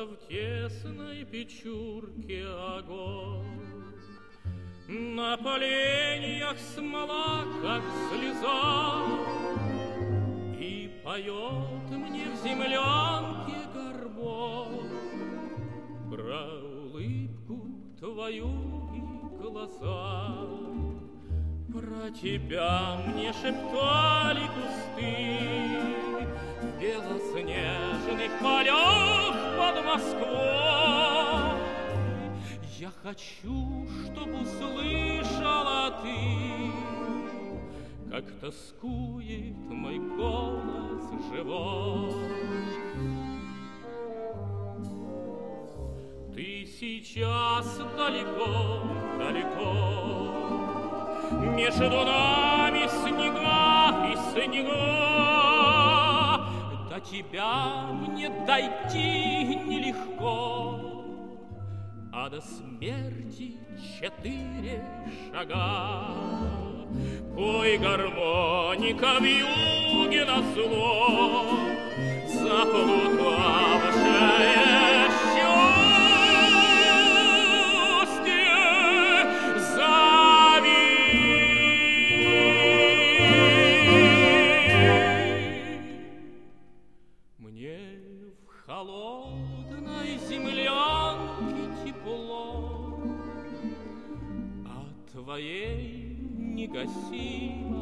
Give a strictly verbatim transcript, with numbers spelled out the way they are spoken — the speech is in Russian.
Зажигался в тесной печурке огонь. На поленьях смола, как слеза, и поет мне в землянке горбон про улыбку твою и глаза. Про тебя мне шептали кусты в белоснежных полях под Москвой. Я хочу, чтоб услышала ты, как тоскует мой голос живой. Ты сейчас далеко, далеко, между нами снега и снега. До тебя мне дойти нелегко, а до смерти четыре шага. Пой, гармоника, в юге назло, заплутавшее счастье, зови. Мне в холодной землянке тепло, а твоей негасимо